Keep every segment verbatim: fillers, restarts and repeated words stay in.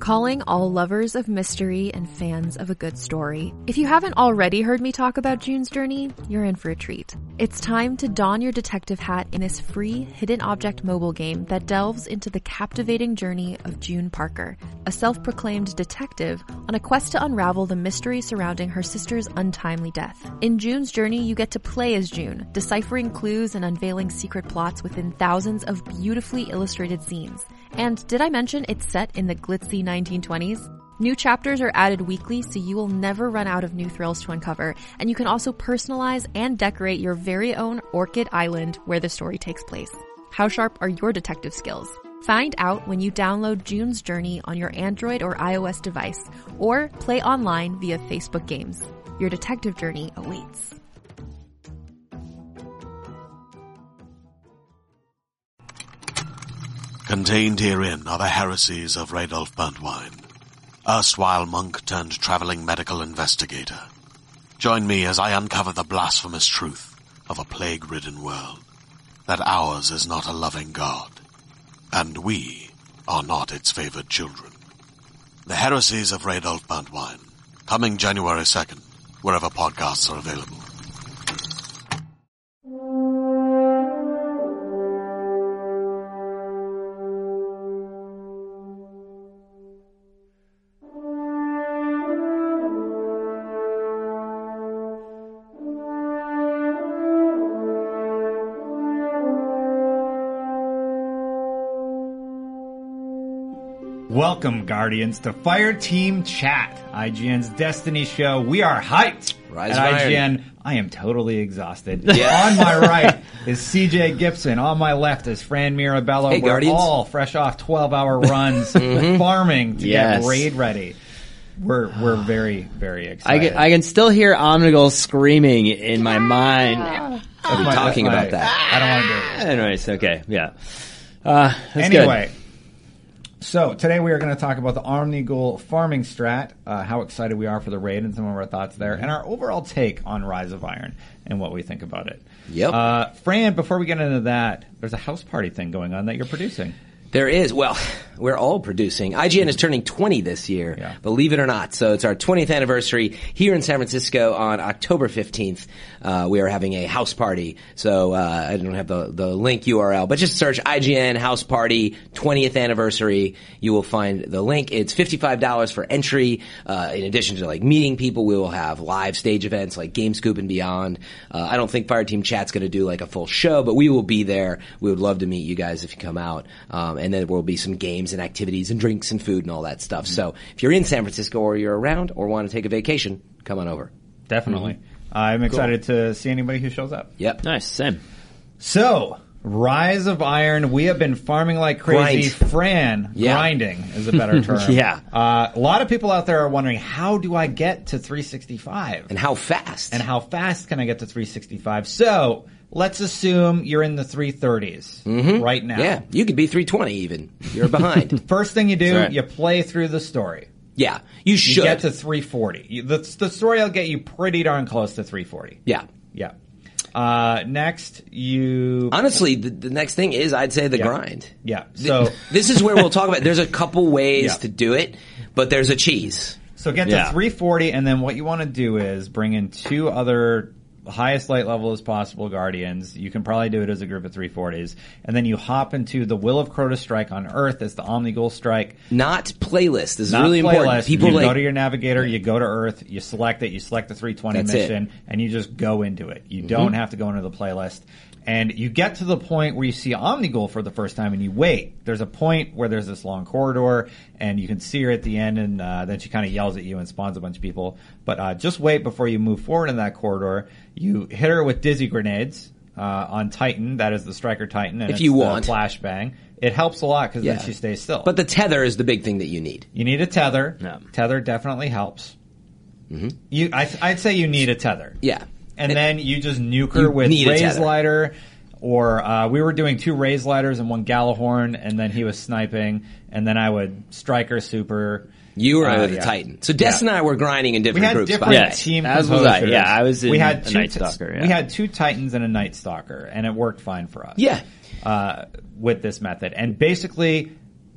Calling all lovers of mystery and fans of a good story. If you haven't already heard me talk about June's Journey, you're in for a treat. It's time to don your detective hat in this free hidden object mobile game that delves into the captivating journey of June Parker, a self-proclaimed detective on a quest to unravel the mystery surrounding her sister's untimely death. In June's Journey, you get to play as June, deciphering clues and unveiling secret plots within thousands of beautifully illustrated scenes. And did I mention it's set in the glitzy nineteen twenties? New chapters are added weekly, so you will never run out of new thrills to uncover, and you can also personalize and decorate your very own Orchid Island where the story takes place. How sharp are your detective skills? Find out when you download June's Journey on your Android or iOS device, or play online via Facebook Games. Your detective journey awaits. Contained herein are the heresies of Radolf Burntwine, erstwhile monk turned traveling medical investigator. Join me as I uncover the blasphemous truth of a plague-ridden world, that ours is not a loving God, and we are not its favored children. The heresies of Radolf Burntwine, coming January second, wherever podcasts are available. Welcome, Guardians, to Fire Team Chat, I G N's Destiny show. We are hyped. Rise At of I G N, Iron. I am totally exhausted. Yeah. On my right is C J Gibson. On my left is Fran Mirabello. Hey, We're Guardians. all fresh off twelve-hour runs, farming to Yes. get raid ready. We're we're very, very I excited. can, I can still hear Omnigul screaming in my mind. That's We're my- talking that's my- about that. I don't want to do it. Anyways, okay, yeah. Uh, that's Anyway, so today we are going to talk about the Omnigul farming strat, uh, how excited we are for the raid and some of our thoughts there, and our overall take on Rise of Iron and what we think about it. Yep. Uh, Fran, before we get into that, there's a house party thing going on that you're producing. There is. Well, we're all producing. I G N is turning twenty this year, Yeah. believe it or not. So it's our twentieth anniversary here in San Francisco on October fifteenth. Uh, we are having a house party. So uh, I don't have the, the link U R L, but just search I G N house party twentieth anniversary. You will find the link. It's fifty-five dollars for entry. Uh, in addition to like meeting people, we will have live stage events like Game Scoop and beyond. Uh, I don't think Fire Team Chat's going to do like a full show, but we will be there. We would love to meet you guys if you come out. Um, and then there will be some games and activities and drinks and food and all that stuff. Mm-hmm. So if you're in San Francisco or you're around or want to take a vacation, come on over. Definitely. Mm-hmm. I'm excited cool. to see anybody who shows up. Yep. Nice, same. So, Rise of Iron, we have been farming like crazy. Grind. Fran, Yeah. grinding is a better term. Yeah. Uh, a lot of people out there are wondering, how do I get to three sixty-five? And how fast? And how fast can I get to three sixty-five? So, let's assume you're in the three thirties mm-hmm. right now. Yeah, you could be three twenty even. You're behind. First thing you do, Right. you play through the story. Yeah, you should. You get to three forty. You, the, the story will get you pretty darn close to three forty. Yeah. Yeah. Uh, next, you... Honestly, the, the next thing is, I'd say the Yeah. grind. Yeah. So, This is where we'll talk about, there's a couple ways Yeah. to do it, but there's a cheese. so get Yeah. to three forty, and then what you want to do is bring in two other highest light level as possible Guardians. You can probably do it as a group of three forties. And then you hop into the Will of Crota strike on Earth as the Omnigul strike. Not playlist. This is Not really playlist. important. People you like, go to your navigator, you go to Earth, you select it, you select the three twenty That's mission, it. and you just go into it. You don't have to go into the playlist. And you get to the point where you see Omnigul for the first time and you wait. There's a point where there's this long corridor and you can see her at the end, and uh, then she kind of yells at you and spawns a bunch of people. But uh, just wait before you move forward in that corridor. You hit her with dizzy grenades uh, on Titan. That is the Striker Titan. And If it's you the want. flashbang. It helps a lot because Yeah. then she stays still. but the tether is the big thing that you need. You need a tether. Yeah. Tether definitely helps. Mm-hmm. You, I, I'd say you need a tether. Yeah. And It- then you just nuke her You with need a Raise tether. Lighter, or uh, we were doing two Raise Lighters and one Galahorn, and then he was sniping, and then I would Striker Super. You were Uh, uh, the yeah. Titan. So Des Yeah. and I were grinding in We different had groups. by different the way. Yes, team as was I. composers. Yeah, I was in we had a two Night t- Stalker, yeah. We had two Titans and a Night Stalker, and it worked fine for us. Yeah. Uh, with this method. And basically,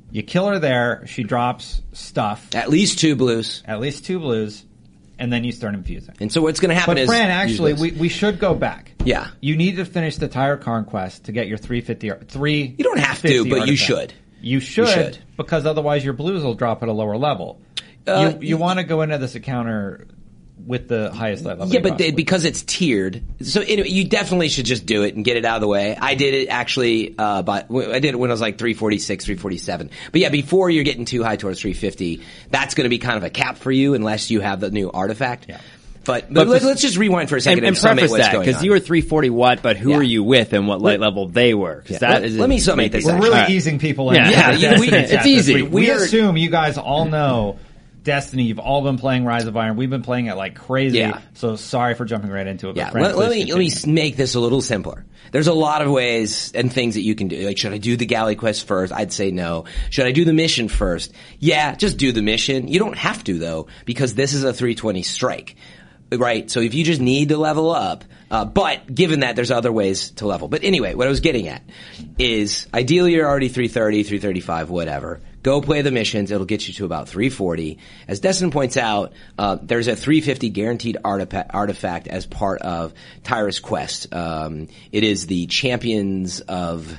You kill her there. She drops stuff. At least two blues. At least two blues. And then you start infusing. And so what's going to happen but is... Fran, actually, we, we should go back. Yeah. You need to finish the Tire Conquest to get your three fifty... Three you don't have to, but artifact. you should. You should, you should, because otherwise your blues will drop at a lower level. Uh, you you want to go into this encounter with the highest level. Yeah, but they, because it's tiered, so anyway, you definitely should just do it and get it out of the way. I did it actually, uh, but I did it when I was like three forty-six, three forty-seven. But yeah, before you're getting too high towards three fifty, that's going to be kind of a cap for you unless you have the new artifact. Yeah. But, but, but let's, let's just rewind for a second and, and, and preface what's that, because you were three forty watt, but who yeah. are you with and what light level they were? Yeah. That let, is let me summate this. We're actually. really right. easing people in. Yeah, yeah, yeah we, it's easy. We, we We're, assume you guys all know Destiny. You've all been playing Rise of Iron. We've been playing it like crazy. Yeah. So sorry for jumping right into it. Yeah, but let, let me continue. let me make this a little simpler. There's a lot of ways and things that you can do. Like, should I do the galley quest first? I'd say no. Should I do the mission first? Yeah, just do the mission. You don't have to though, because this is a three twenty strike. Right, so if you just need to level up, uh, but given that there's other ways to level. But anyway, what I was getting at is ideally you're already three thirty, three thirty-five, whatever. Go play the missions. It'll get you to about three forty. As Destin points out, uh, there's a three fifty guaranteed artifact, artifact as part of Tyrus Quest. Um, it is the Champions of...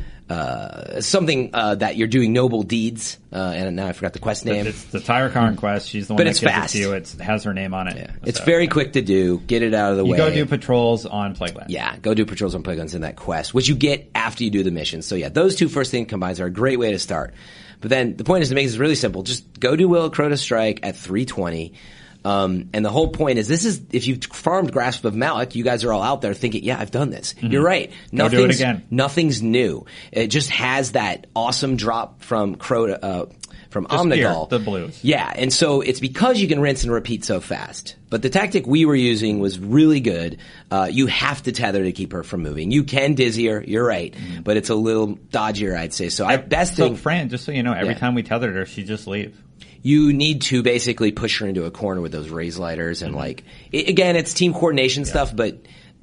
Uh, something uh, that you're doing noble deeds, uh, and now I forgot the quest name. It's the Tire Conquest. She's the one but that it's gives fast. it to you. It has her name on it. Yeah. It's so, very yeah. quick to do. Get it out of the you way. You go do patrols on Plaguelands. Yeah, go do patrols on Plaguelands in that quest, which you get after you do the mission. So yeah, those two first thing combines are a great way to start. But then the point is to make this really simple. Just go do Will of Crota Strike at three twenty. Um, and the whole point is this is, if you've farmed Grasp of Malak, you guys are all out there thinking, yeah, I've done this. Mm-hmm. You're right. Go Nothing's, do it again. Nothing's new. It just has that awesome drop from Crota, uh, from Just Omnigul. Gear, the blues. Yeah, and so it's because you can rinse and repeat so fast. But the tactic we were using was really good. Uh, you have to tether to keep her from moving. You can dizzy her, you're right, mm-hmm. but it's a little dodgier, I'd say. So I, best so thing. Fran, just so you know, every yeah. time we tethered her, she just leaves. You need to basically push her into a corner with those raise lighters and mm-hmm. like, it, again, it's team coordination yeah. stuff, but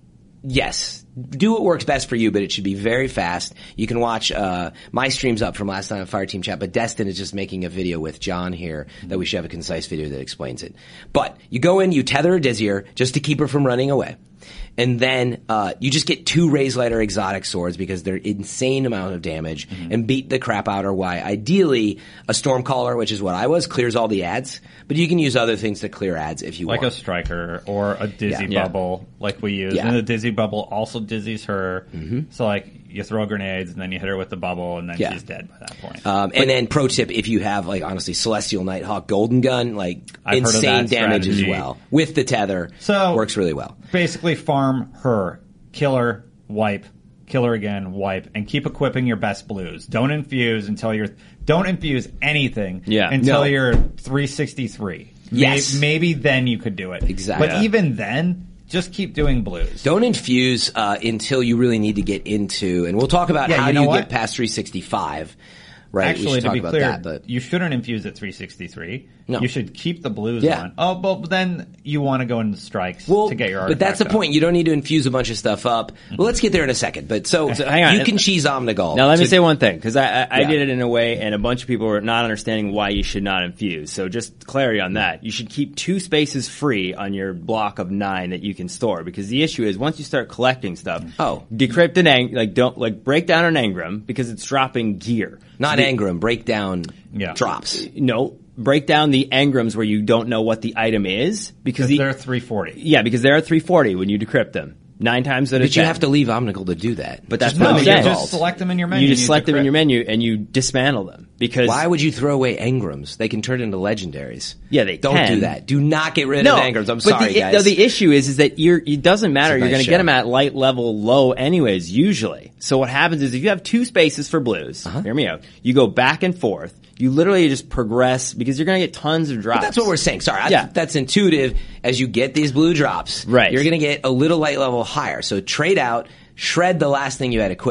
yes, do what works best for you, but it should be very fast. You can watch, uh, my streams up from last night on Fire Team Chat, but Destin is just making a video with John here mm-hmm. that we should have a concise video that explains it. But you go in, you tether a dizzier just to keep her from running away. And then, uh, you just get two Raise Lighter exotic swords because they're insane amount of damage mm-hmm. and beat the crap out of her. Why? Ideally, a Stormcaller, which is what I was, clears all the ads, but you can use other things to clear ads if you like want. Like a Striker or a Dizzy Yeah. Bubble, Yeah. like we use. Yeah. And the Dizzy Bubble also dizzies her. Mm-hmm. So like, you throw grenades and then you hit her with the bubble and then Yeah. she's dead by that point. Um, and then pro tip, if you have like honestly Celestial Nighthawk Golden Gun, like I've heard of insane that damage strategy. as well. With the tether, So works really well. Basically farm her, kill her, wipe, kill her again, wipe, and keep equipping your best blues. Don't infuse until you're, don't infuse anything Yeah. until No. you're three sixty-three. Yes. Maybe, maybe then you could do it. Exactly. But Yeah. even then, just keep doing blues. Don't infuse uh, until you really need to get into, and we'll talk about Yeah, how you do know you what? get past three sixty-five. Right, we Actually, should to talk be about clear, that, but you shouldn't infuse at three sixty-three. No. You should keep the blues Yeah. on. Oh, but then you want to go into strikes well, to get your but artifact that's the up. point. You don't need to infuse a bunch of stuff up. Well, let's get there in a second. But so, So, hang on. you can cheese Omnigul. Now let me So- say one thing, because I, I, I Yeah. did it in a way, and a bunch of people were not understanding why you should not infuse. So just clarity on that. You should keep two spaces free on your block of nine that you can store, because the issue is once you start collecting stuff, Oh. decrypt an ang- like don't like break down an engram because it's dropping gear. not So the- Engram, break down Yeah. drops. No, break down the engrams where you don't know what the item is because Because the, they're three forty. yeah, because they're at three forty when you decrypt them. Nine times out of But you ten. have to leave Omnigul to do that. But that's Just what No, I'm you saying. just select them in your menu. You and just select them in decrypt. your menu and you dismantle them because Why would you throw away Engrams? They can turn into legendaries. Yeah, they don't can. do that. Do not get rid no, of Engrams. I'm but sorry, the, guys. No, the issue is, is that you're, it doesn't matter. It's a You're nice going to show. get them at light level low anyways, usually. So what happens is if you have two spaces for blues, Uh-huh. hear me out, you go back and forth, you literally just progress because you're going to get tons of drops. But that's what we're saying. Sorry, I- Yeah. that's intuitive. As you get these blue drops, Right. you're going to get a little light level higher. So trade out, shred the last thing you had equipped.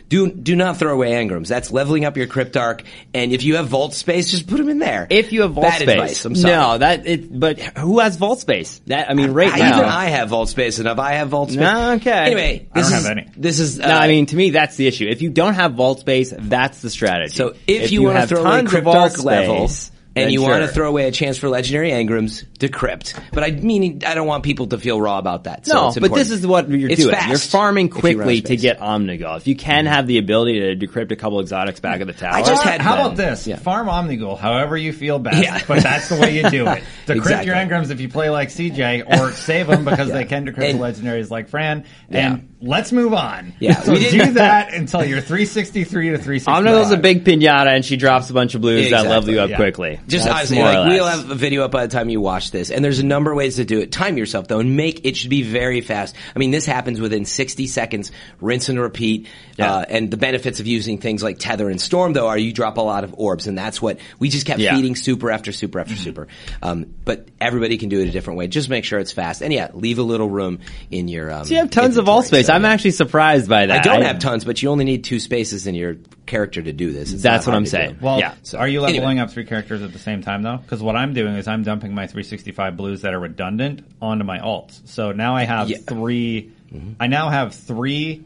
do do not throw away engrams. That's leveling up your Cryptarch. And if you have vault space, just put them in there. If you have vault Bad space, advice. I'm sorry. no, that it. But who has vault space? That I mean, right I, now, even I have vault space enough. I have vault space. No, okay. Anyway, I this don't is have any. this is. Uh, no, I mean, to me, that's the issue. If you don't have vault space, that's the strategy. So if, you, want to have throw away tons of vault Cryptarch level, space, and then you want to sure. throw away a chance for legendary engrams, decrypt. But I mean, I don't want people to feel raw about that. So No, it's but important. this is what you're It's doing. fast You're farming if you run out quickly of to space. get Omnigul. If you can have the ability to decrypt a couple exotics back at the tower. I just How- had How them. about this? Yeah. Farm Omnigul, however you feel best, Yeah. but that's the way you do it. Decrypt Exactly. your engrams if you play like C J, or save them because Yeah. they can decrypt And- the legendaries like Fran. Yeah. And let's move on. Yeah, so we do didn't- that until you're three sixty-three to three sixty-five. Omnigul's a big pinata, and she drops a bunch of blues that level you up yeah. quickly. Just That's honestly, more or like, we'll less. have a video up by the time you watch this, and there's a number of ways to do it. Time yourself though, and make it should be very fast. I mean, this happens within sixty seconds. Rinse and repeat. Yeah. Uh, and the benefits of using things like Tether and Storm though are you drop a lot of orbs, and that's what we just kept Yeah. feeding super after super after super. Um, but everybody can do it a different way. Just make sure it's fast, and yeah, leave a little room in your. Um, So you have tons of vault inventory. space. So, I'm yeah. actually surprised by that. I don't have tons, but you only need two spaces in your character to do this. It's That's not what hard I'm to saying. do. Well, Yeah. are you leveling Anyway. up three characters at the same time though? Because what I'm doing is I'm dumping my three sixty-five blues that are redundant onto my alts. So now I have Yeah. three. I now have three.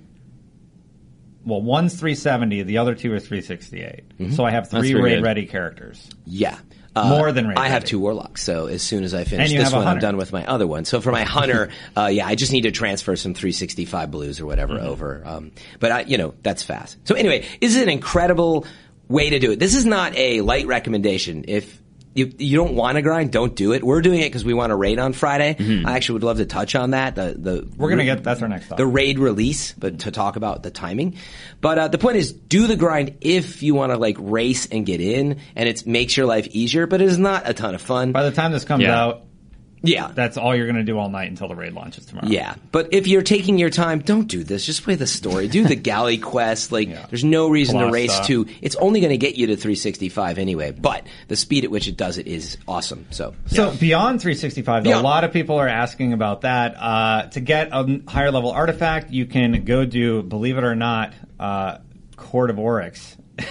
Well, one's three seventy, the other two are three sixty-eight. So I have three pretty raid good. ready characters. Yeah. Uh, More than raid I have ready. two warlocks, so as soon as I finish And you this have a one, I'm hunter. done with my other one. So for my hunter, uh, yeah, I just need to transfer some three sixty-five blues or whatever Mm-hmm. over. Um, but I, you know, that's fast. So anyway, this is an incredible way to do it. This is not a light recommendation. If you, you don't want to grind, don't do it. We're doing it because we want to raid on Friday. I actually would love to touch on that. The, the Mm-hmm. We're gonna get that's our next the topic. raid release, but to talk about the timing. But uh, the point is, do the grind if you want to like race and get in, and it makes your life easier. But it is not a ton of fun. By the time this comes Yeah. out, Yeah, that's all you're going to do all night until the raid launches tomorrow. yeah. But if you're taking your time, don't do this. Just play the story. Do the galley quest. Like, Yeah. there's no reason to Colossus. race to. It's only going to get you to three sixty-five anyway. But the speed at which it does it is awesome. So, So beyond three sixty-five, though, Beyond. a lot of people are asking about that. Uh, to get a higher level artifact, you can go do, believe it or not, uh, Court of Oryx.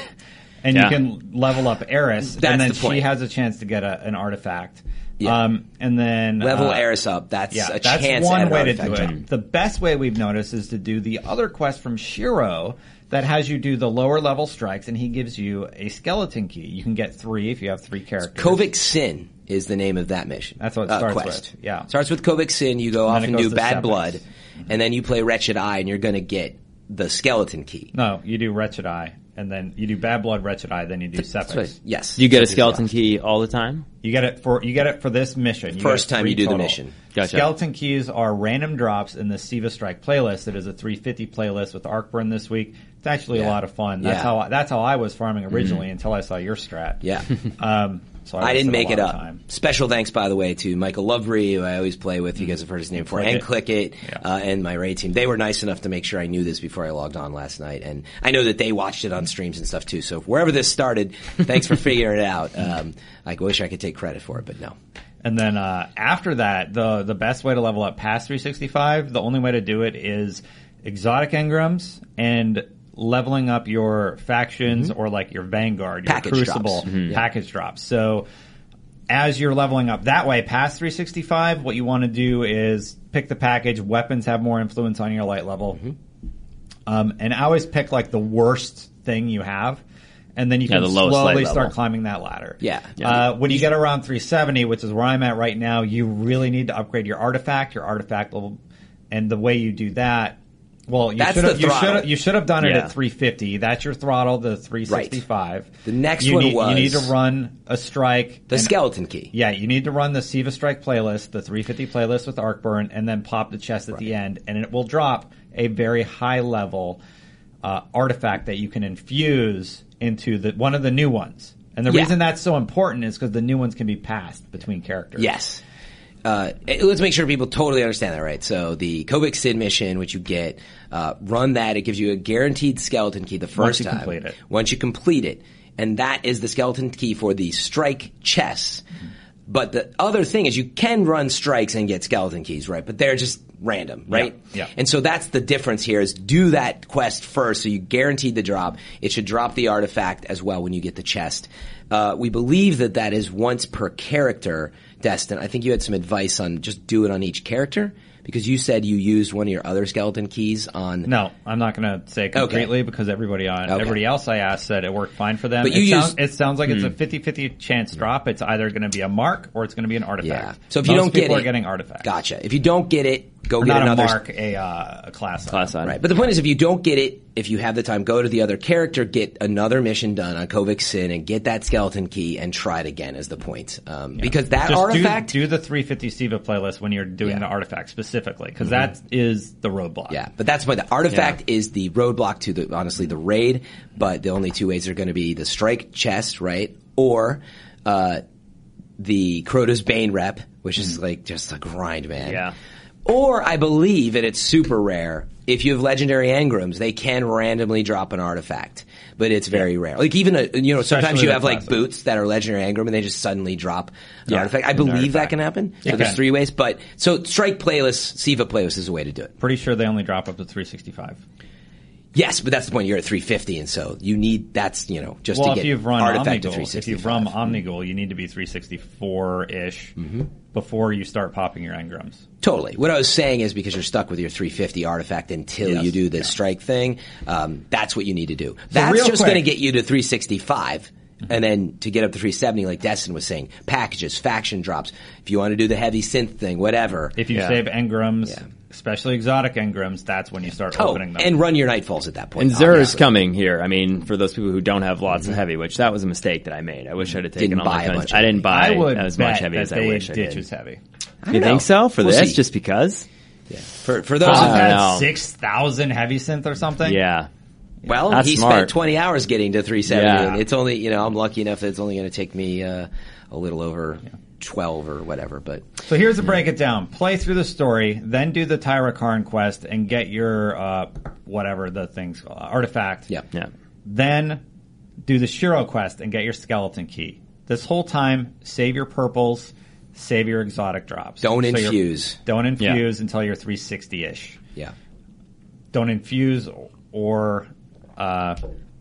and Yeah. you can level up Eris, That's and then the she point. has a chance to get a, an artifact. Yeah. Um, and then level uh, Eris up. That's Yeah, a that's chance one at an way to do artifact it. jump. The best way we've noticed is to do the other quest from Shiro that has you do the lower level strikes, and he gives you a skeleton key. You can get three if you have three characters. Kovic Sin is the name of that mission. That's what it uh, starts quest. with, yeah. Starts with Kovic Sin. You go And off then and it do goes to Bad Sephiroth. Blood, and then you play Wretched Eye, and you're going to get the skeleton key. No, you do Wretched Eye, and then you do Bad Blood, Wretched Eye, then you do That's Sephiroth. right. Yes. You get a Sephiroth. skeleton key all the time? You get it for you get it for this mission. You First get time three you do the total. mission. Gotcha. Skeleton keys are random drops in the Siva Strike playlist. It is a three fifty playlist with Arcburn this week. It's actually a Yeah. lot of fun. That's Yeah. how I, that's how I was farming originally until I saw your strat. Yeah. Um, so I, I didn't wasted a make it lot of up. time. Special thanks, by the way, to Michael Lovery, who I always play with. You guys have heard his name before. Click And It. Click It, Yeah. uh, and my raid team. They were nice enough to make sure I knew this before I logged on last night. And I know that they watched it on streams and stuff too. So wherever this started, thanks for figuring it out. Um, I wish I could take credit for it, but no. And then uh, after that, the the best way to level up past three sixty-five, the only way to do it is exotic engrams and leveling up your factions or like your Vanguard, your Package Crucible drops. Mhm. package drops. So as you're leveling up that way past three sixty-five, what you want to do is pick the package. Weapons have more influence on your light level. Um, and I always pick like the worst thing you have. And then you Yeah, can the lowest slowly light start level. climbing that ladder. Yeah. Uh, when you get around three seventy, which is where I'm at right now, you really need to upgrade your artifact, your artifact level, and the way you do that, well, you That's should have the you throttle. should have you should have done it Yeah. at three fifty. That's your throttle, the three sixty-five. The next you one need, was- you need to run a strike. The and- skeleton key. Yeah, you need to run the Siva Strike playlist, the three fifty playlist with Arcburn, and then pop the chest at the end, and it will drop a very high level uh, artifact that you can infuse into the one of the new ones. And the Yeah. reason that's so important is because the new ones can be passed between characters. Yes. Uh, eh, let's make sure people totally understand that, right? So the Kovic Sid mission, which you get, uh, run that. It gives you a guaranteed skeleton key the first Once you time. complete it. Once you complete it. And that is the skeleton key for the strike chests. But the other thing is you can run strikes and get skeleton keys, right? But they're just random, right? Yeah, yeah. And so that's the difference here is do that quest first so you guaranteed the drop. It should drop the artifact as well when you get the chest. Uh, we believe that that is once per character, Destin. I think you had some advice on just do it on each character because you said you used one of your other skeleton keys on... No, I'm not going to say completely okay. because everybody on okay. everybody else I asked said it worked fine for them. But you it, use, sounds, it sounds like hmm. it's a fifty-fifty chance drop. It's either going to be a mark or it's going to be an artifact. Yeah. So if Most you don't get it... people are getting artifacts. Gotcha. If you don't get it, go or get not another... a mark, a, uh, a class class item. Right. But the point is if you don't get it, if you have the time, go to the other character, get another mission done on Kovic Sin and get that skeleton key and try it again is the point. Um, yeah. Because that Just artifact... Do, do the three fifty Siva playlist when you're doing yeah. the artifact specifically because mm-hmm. that is the roadblock. Yeah, but that's why the artifact yeah. is the roadblock to the honestly the raid. But the only two ways are going to be the strike chest, right, or uh, the Crota's Bane rep, which is like just a grind, man. Yeah. Or I believe, and it's super rare, if you have legendary engrams, they can randomly drop an artifact, but it's very yeah. rare. Like even a, you know, Especially sometimes you have classic. like boots that are legendary engram and they just suddenly drop an yeah. artifact. I believe artifact. that can happen. So It there's can. three ways, but so strike playlist, Siva playlist is a way to do it. Pretty sure they only drop up to three sixty-five. Yes, but that's the point. You're at three fifty, and so you need that's you know just well, to get if you've run artifact to Omnigul, three if sixty-five. you've run Omnigul, you need to be three sixty-four ish mm-hmm. before you start popping your engrams. Totally. What I was saying is because you're stuck with your three fifty artifact until yes. you do this yeah. strike thing, um, that's what you need to do. That's real just quick- going to get you to three sixty-five. Mm-hmm. And then to get up to three seventy, like Destin was saying, packages, faction drops. If you want to do the heavy synth thing, whatever. If you Yeah. save engrams, Yeah. especially exotic engrams, that's when you start Oh, opening them. and run your Nightfalls at that point. And Xur is obviously. coming here. I mean, for those people who don't have lots of heavy, which that was a mistake that I made. I wish I'd have taken Didn't all buy my a guns. bunch of I didn't buy I would as bet much heavy that as I they wish I ditch did. is heavy. I You don't think know. so? For We'll this, see. just because? Yeah. For, for those Bob I don't had know. six thousand heavy synth or something. Yeah. Well, That's he smart. spent twenty hours getting to three seventy. Yeah. And it's only, you know, I'm lucky enough that it's only going to take me uh, a little over twelve or whatever. But So here's to break it down. Play through the story, then do the Tyra Karn quest and get your, uh, whatever the thing's called, artifact. yeah. Yeah. Then do the Shiro quest and get your skeleton key. This whole time, save your purples, save your exotic drops. Don't So you're- infuse. Don't infuse until you're three sixty-ish. Yeah. Don't infuse or uh,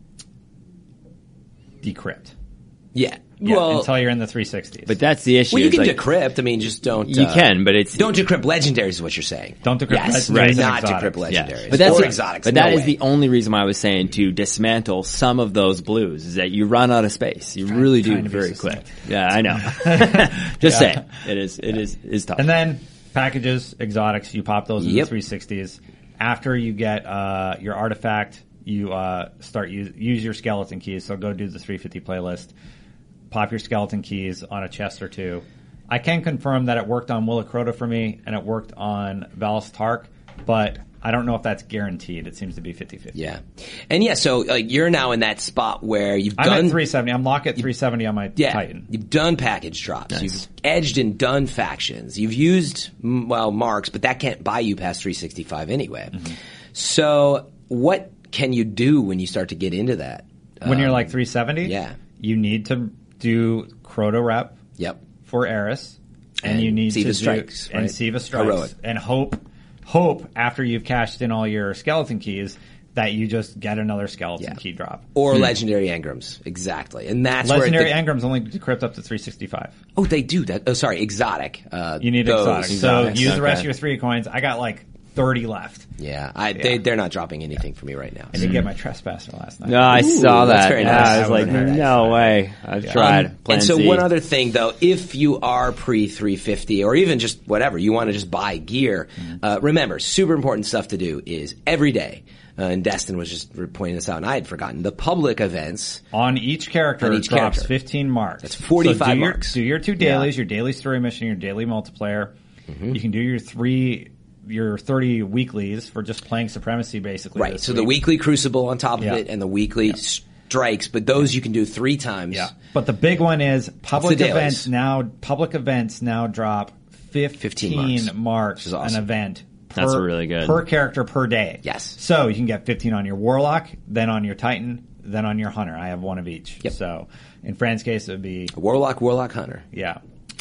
decrypt. Yeah. Yeah, well, until you're in the three sixties. But that's the issue. well, you is, can like, decrypt. I mean, just don't. You uh, can, but it's don't decrypt legendaries. Is what you're saying? Don't decrypt yes, legendaries right. and Not exotics. decrypt Yeah. legendaries But that's or the- exotics. But no that is way. the only reason why I was saying to dismantle some of those blues is that you run out of space. You really do trying to be very quick. succinct. Yeah, I know. Just Yeah. saying, it is it is is tough. And then packages, exotics, you pop those in Yep. the three sixties. After you get uh, your artifact, you uh, start use, use your skeleton keys. So go do the three fifty playlist. Pop your skeleton keys on a chest or two. I can confirm that it worked on Willa Crota for me, and it worked on Valis Tark, but I don't know if that's guaranteed. It seems to be fifty-fifty. Yeah, and yeah. So like you're now in that spot where you've I'm done at three seventy. I'm locked at three seventy on my Yeah, Titan. you've done package drops. Nice. You've edged and done factions. You've used mm, well marks, but that can't buy you past three sixty-five anyway. Mm-hmm. So what can you do when you start to get into that? When you're Um, like three seventy, yeah. you need to do Crota rep Yep. for Eris, and, And you need Siva to strikes, do, right? and Siva strikes, Heroic. and hope, hope after you've cashed in all your skeleton keys that you just get another skeleton Yeah. key drop. Or legendary engrams, exactly, and that's Legendary where the, engrams only decrypt up to three sixty-five. oh they do that. Oh, sorry, exotic. Uh, You need those. exotic. So Exotics, use the rest okay. of your three coins. I got like thirty left. Yeah, I, They, they're not dropping anything for me right now. I did get my trespasser last night. no, I Ooh, saw that's that. very Yeah, nice. I was I like, wouldn't hurt no way. I've tried. Um, Plan and so Z. one other thing though, if you are pre three fifty or even just whatever, you want to just buy gear, uh, remember, super important stuff to do is every day, uh, and Destin was just pointing this out and I had forgotten, the public events. On each character, On it each drops character. fifteen marks. That's forty-five so do your, marks. Do your two dailies, your daily story mission, your daily multiplayer. Mm-hmm. You can do your three, your thirty weeklies for just playing Supremacy, basically. Right, this so the week. weekly Crucible on top of Yeah. it and the weekly strikes, but those you can do three times. Yeah, but the big one is public the dailies. events now. Public events now drop fifteen, fifteen marks, marks which is awesome. an event. Per, That's really good. per character per day. Yes. So you can get fifteen on your Warlock, then on your Titan, then on your Hunter. I have one of each. Yep. So in Fran's case, it would be Warlock, Warlock Hunter. yeah.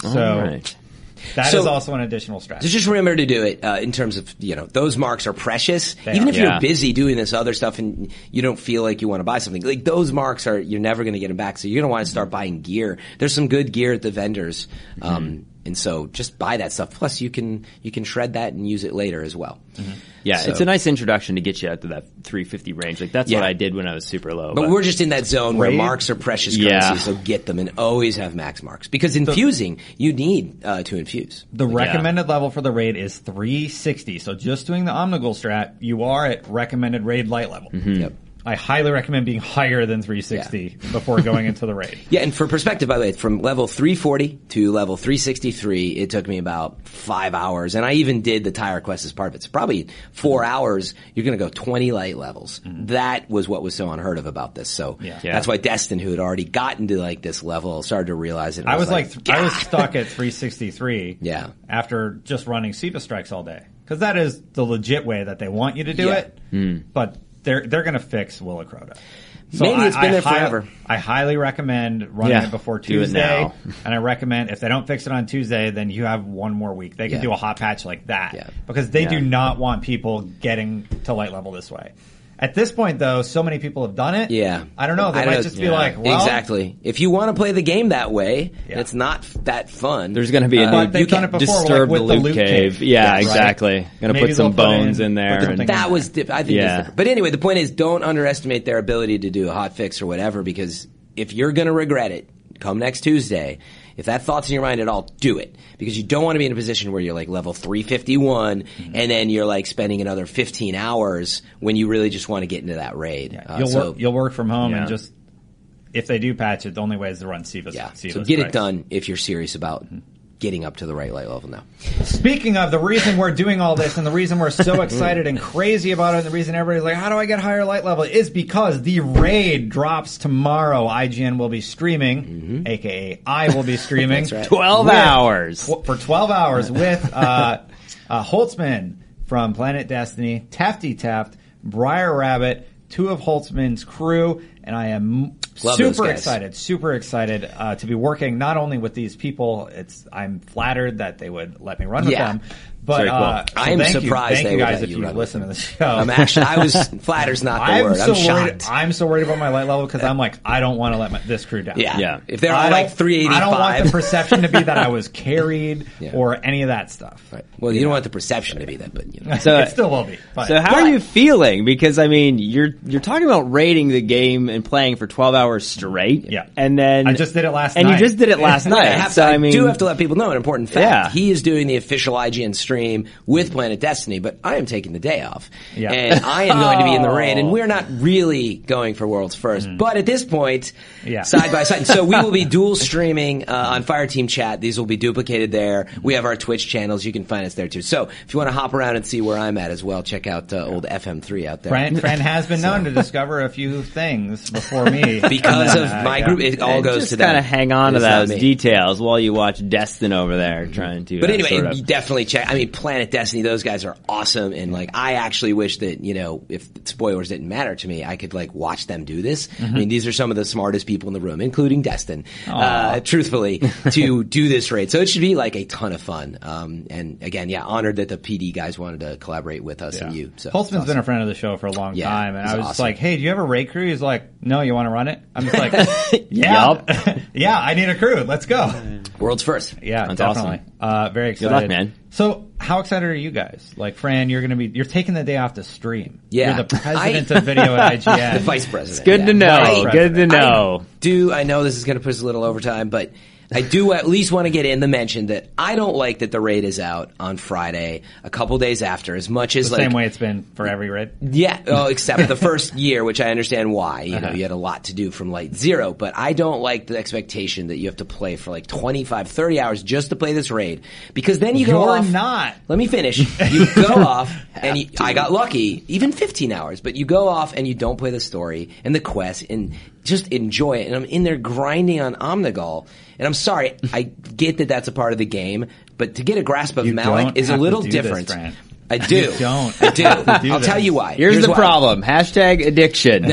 So All right. that So- is also an additional strategy. So just remember to do it uh, in terms of, you know, those marks are precious. They Even are. if Yeah. you're busy doing this other stuff and you don't feel like you want to buy something, like those marks are, you're never going to get them back. So you're going to want to start buying gear. There's some good gear at the vendors. Um, and so just buy that stuff. Plus you can, you can shred that and use it later as well. Yeah, So- it's a nice introduction to get you out to that three fifty range. Like that's Yeah. what I did when I was super low. But we're just in that zone where Raid? marks are precious Yeah. currency, so get them and always have max marks. Because infusing, you need uh, to infuse. The recommended level for the raid is three sixty. So just doing the Omnigul strat, you are at recommended raid light level. Yep. I highly recommend being higher than three sixty before going into the raid. Yeah, and for perspective, by the way, from level three forty to level three sixty-three, it took me about five hours. And I even did the tire quest as part of it. It's probably four hours. You're going to go twenty light levels. That was what was so unheard of about this. So Yeah. Yeah. that's why Destin, who had already gotten to like this level, started to realize it. and I was like, "God." I was stuck at three sixty-three. Yeah. After just running Siva strikes all day, because that is the legit way that they want you to do Yeah. it. But they're they're going to fix Willa Crota. Maybe it's been there hi- forever. I highly recommend running Yeah, it before do it Tuesday, now. and I recommend if they don't fix it on Tuesday, then you have one more week. They can Yeah. do a hot patch like that Yeah. because they do Yeah. not want people getting to light level this way. At this point, though, so many people have done it. Yeah. I don't know. They I don't might know. just be Yeah. like, well, exactly. If you want to play the game that way, Yeah. it's not f- that fun. There's going to be a But new they've done it before, disturb like, the with the loot loot cave. cave. Yeah, Right. exactly. Going to Maybe put some they'll put bones in- in, put there. something And, That was, dip- I think Yeah. that's different. But anyway, the point is don't underestimate their ability to do a hot fix or whatever, because if you're going to regret it, come next Tuesday. If that thought's in your mind at all, do it. Because you don't want to be in a position where you're like level three fifty-one Mm-hmm. and then you're like spending another fifteen hours when you really just want to get into that raid. Uh, you'll so, work. You'll work from home Yeah. and just if they do patch it, the only way is to run Siva. yeah. Siva So get it strikes. done if you're serious about getting up to the right light level now. Speaking of the reason we're doing all this and the reason we're so excited and crazy about it and the reason everybody's like, how do I get higher light level? Is because the raid drops tomorrow. I G N will be streaming, aka I will be streaming. That's right. twelve with- hours. for twelve hours with uh, uh, Holtzman from Planet Destiny, Tafty Taft, Briar Rabbit, two of Holtzman's crew, and I am Love those super guys. excited, super excited uh, to be working not only with these people. It's I'm flattered that they would let me run with Yeah. them, but Very cool. uh, so I am thank surprised you, thank they you would guys let if you you run listen to with the show. I'm actually, I was, flatter's not the I'm word. so I'm worried. shocked. I'm so worried about my light level because I'm like I don't want to let my, this crew down. Yeah. Yeah. If they're I all don't- like three eighty-five. I don't want the perception to be that I was carried Yeah. or any of that stuff. Right. Well, you don't want the perception to be that, but you know. So- it still will be. But. So how are you feeling? Because I mean, you're you're talking about raiding the game and playing for twelve hours straight. Yeah. and then I just did it last and night. you just did it last I, night. have so to, I mean, do have to let people know an important fact. Yeah. He is doing the official I G N stream with Planet Destiny, but I am taking the day off. Yeah. And I am going to be in the raid, and we're not really going for World's First. But at this point, Yeah. side by side. So we will be dual streaming uh, on Fireteam Chat. These will be duplicated there. We have our Twitch channels. You can find us there too. So if you want to hop around and see where I'm at as well, check out uh, old F M three out there. Fran, Fran has been known to discover a few things before me. Because And of then, uh, my yeah. group, it all goes just to them. kind of hang on to It's not those me. details while you watch Destin over there trying to. But uh, anyway, sort of- you definitely check. I mean, Planet Destiny, those guys are awesome. And like, I actually wish that, you know, if spoilers didn't matter to me, I could like watch them do this. I mean, these are some of the smartest people in the room, including Destin, uh, truthfully, to do this raid. So it should be like a ton of fun. Um, and again, yeah, honored that the P D guys wanted to collaborate with us and you. So Holtzman's it's awesome. been a friend of the show for a long Yeah, time, and he's I was awesome. just like, "Hey, do you have a raid crew?" He's like, "No, you want to run it?" I'm just like, "Yeah, yeah, I need a crew. Let's go." World's first. Yeah, That's definitely. Uh, very excited. luck, man. So, how excited are you guys? Like, Fran, you're going to be you're taking the day off to stream. Yeah. you're the president I- of video at I G N. The vice president. It's good yeah. to know. Right. Good to know. I do, I know this is going to push a little overtime, but I do at least want to get in the mention that I don't like that the raid is out on Friday, a couple days after, as much as the like, same way it's been for every raid. yeah, oh, except the first year, which I understand why. You know, Uh-huh. you had a lot to do from Light Zero, but I don't like the expectation that you have to play for like twenty-five, thirty hours just to play this raid, because then you go You're off. not. Let me finish. You go off, and you, I got lucky, even fifteen hours, but you go off and you don't play the story and the quest and just enjoy it. And I'm in there grinding on Omnigul, and I'm sorry, I get that that's a part of the game, but to get a grasp of You Malik don't is a have to little do this, different. Fran. I do. You don't I do. have to do I'll this. tell you why. Here's, the why. problem. Hashtag addiction. No,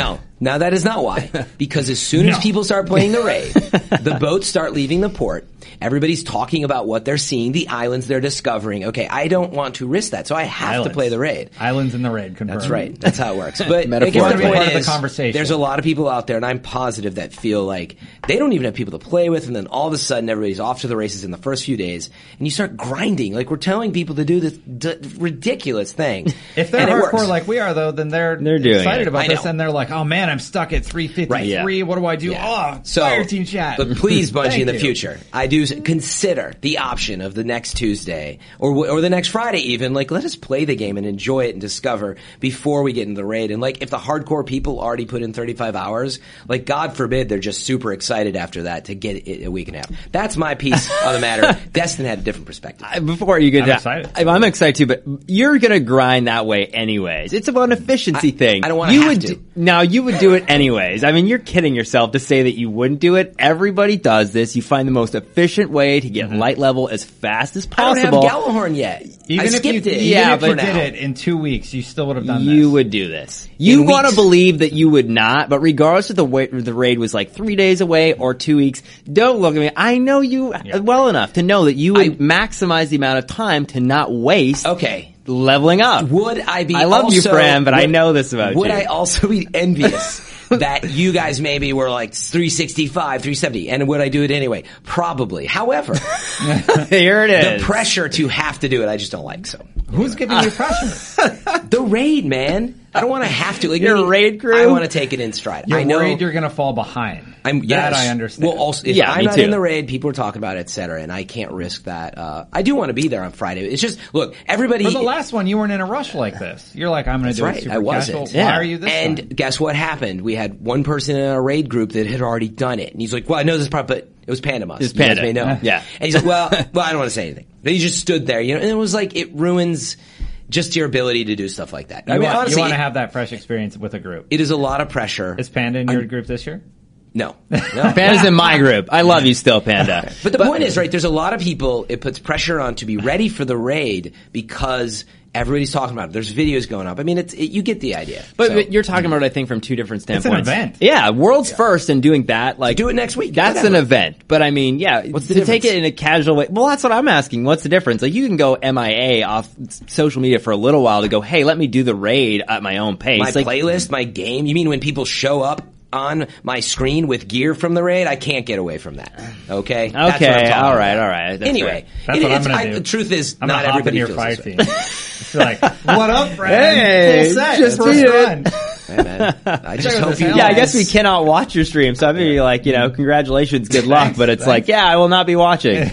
Now that is not why. Because as soon No. as people start playing the raid, the boats start leaving the port. Everybody's talking about what they're seeing, the islands they're discovering. Okay, I don't want to risk that, so I have Islands. to play the raid. Islands in the raid. Confirmed. That's right. That's how it works. But I guess the Metaphorically. point Part of the is, conversation. there's a lot of people out there, and I'm positive that feel like they don't even have people to play with, and then all of a sudden everybody's off to the races in the first few days, and you start grinding. Like we're telling people to do this d- ridiculous thing. If they're and it hardcore works. like we are, though, then they're, They're doing excited it. about I this, know. and they're like, "Oh man, I'm stuck at three fifty-three. Right, yeah. What do I do? Yeah. Oh, So, fire team chat." But please, Bungie, Thank in the you. future, I do s- consider the option of the next Tuesday or w- or the next Friday even. Like, let us play the game and enjoy it and discover before we get into the raid. And like, if the hardcore people already put in thirty-five hours, like, God forbid they're just super excited after that to get it a week and a half. That's my piece of the matter. Destin had a different perspective. I- Before you get I'm to excited. I- I'm excited too, but you're gonna grind that way anyways. It's about an efficiency I- thing. I don't wanna You have would to. do- now you would do it anyways. I mean, you're kidding yourself to say that you wouldn't do it. Everybody does this. You find the most efficient way to get light level as fast as I don't have possible. Gallahorn yet. Even I if you, skipped it. even Yeah, if but you now. did it in two weeks, you still would have done You this. would do this. You In want to weeks. believe that you would not, but regardless of the way the raid was like three days away or two weeks, don't look at me. I know you well enough to know that you would I- maximize the amount of time to not waste Okay. leveling up. Would I be I love you, also- Fran, but I would- know this about would you. I also be envious that you guys maybe were like three sixty-five, three seventy, and would I do it anyway? Probably. However, Here it the is. pressure to have to do it, I just don't like. So Who's giving you pressure? the raid, man. I don't want to have to. Like, Your maybe raid crew? I want to take it in stride. You're I know. worried you're going to fall behind. I'm, that yes. I understand. Well, also, if Yeah, I'm me not too. in the raid, people are talking about it, et cetera, and I can't risk that. Uh, I do want to be there on Friday. It's just, look, everybody. For the last one, you weren't in a rush like this. You're like, I'm going to That's do right. it super I wasn't. casual. Yeah. Why are you this And time? guess what happened? We had one person in our raid group that had already done it, and he's like, "Well, I know this part, but it was Pandamus. was You guys Panda. may know." Yeah. And he's like, "Well, well, I don't want to say anything." But he just stood there, you know, and it was like it ruins just your ability to do stuff like that. You I mean, want, honestly, you want to it- have that fresh experience with a group. it is a lot of pressure. Is Panda in your group this year? No, no. Panda's in my group. I love you still, Panda. But the point is, right, there's a lot of people, it puts pressure on to be ready for the raid because everybody's talking about it. There's videos going up. I mean, it's, it, you get the idea. But, So, but you're talking about it, I think, from two different an standpoints. event. Yeah, world's first and doing that, like do it next week. That's Whatever. an event. But I mean, yeah, What's the to take difference? it in a casual way. Well, that's what I'm asking. What's the difference? Like, you can go M I A off s- social media for a little while to go, hey, let me do the raid at my own pace. my like, playlist, my game. You mean when people show up on my screen with gear from the raid? I can't get away from that. Okay. That's what I'm Okay, talking all right, about. all right. That's Anyway, That's it- what I'm it's- gonna I- do. the truth is, I'm not gonna hop in everybody your feels fire this way. team. It's like, what up, friend? Hey, Full set. just Let's beat it. run. Hey, man, I just Check hope this you. out. Yeah, I guess we cannot watch your stream, so I'd be like, you know, congratulations, good luck, Thanks, but it's thanks. like, yeah, I will not be watching.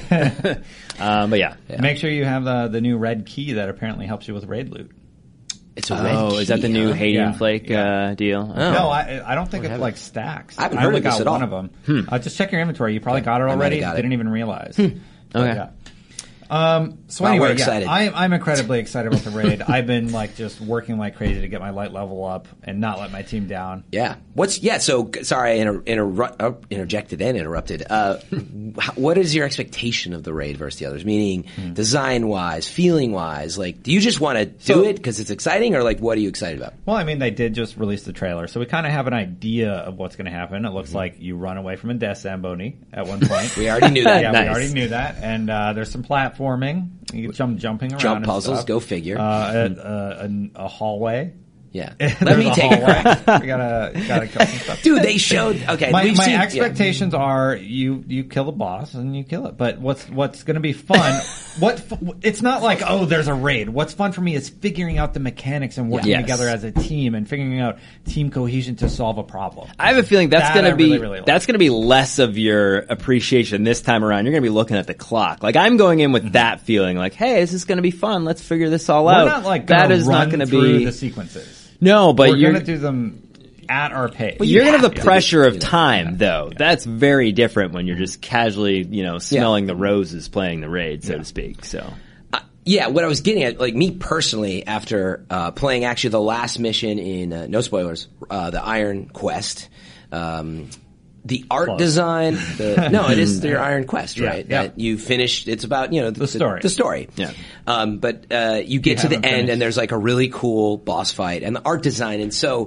um, but yeah. Make sure you have the the new red key that apparently helps you with raid loot. It's a red Oh, is that the key, new huh? Hayden Yeah, Flake yeah. uh, deal? Oh. No, I I don't think it have like stacks. I haven't I heard only of this got at one all. of them. Uh, just check your inventory. You probably got it I might have already. got it. Didn't even realize. But, Okay. yeah. Um, so Wow, anyway, we're yeah, excited. I, I'm incredibly excited about the raid. I've been like just working like crazy to get my light level up and not let my team down. Yeah. What's yeah? So sorry, I inter, inter, uh, interjected and interrupted. Uh, h- what is your expectation of the raid versus the others? Meaning, Hmm. design wise, feeling wise. Like, do you just want to do So- it because it's exciting, or like, what are you excited about? Well, I mean, they did just release the trailer, so we kind of have an idea of what's going to happen. It Mm-hmm. looks like you run away from a Death Zamboni at one point. We already knew that. yeah, Nice. we already knew that. And uh, there's some platforming. You jump, jumping around. Jump and puzzles, stuff. go figure. Uh, a, a, a, a hallway. Yeah. There's Let me a take a hallway. crack. we gotta, gotta cut some stuff. Dude, they showed. Okay, My, we've my seen, yeah. expectations are you you kill a boss and you kill it. But what's what's going to be fun? what f- it's not like oh there's a raid. What's fun for me is figuring out the mechanics and working Yes. together as a team and figuring out team cohesion to solve a problem. I have a feeling that's That going I to be really, really like. that's going to be less of your appreciation this time around. You're going to be looking at the clock. Like I'm going in with that feeling, like, hey, this is going to be fun. Let's figure this all We're out. not like that gonna is run not going to through be the sequences. no, but We're you're going to do them at our pace. you're going to have the have to. pressure of You know, time, though. That's very different when you're just casually, you know, smelling the roses, playing the raid, so to speak. So. Uh, yeah, what I was getting at, like me personally, after uh, playing actually the last mission in uh, no spoilers, uh, the Iron Quest, um, the art Close. design. The, no, it is their Iron Quest, Yeah, right? yeah. That you finished. It's about you know the, story. The, story. Yeah. Um, but uh, you get You to the haven't end, finished. and there's like a really cool boss fight, and the art design, and so.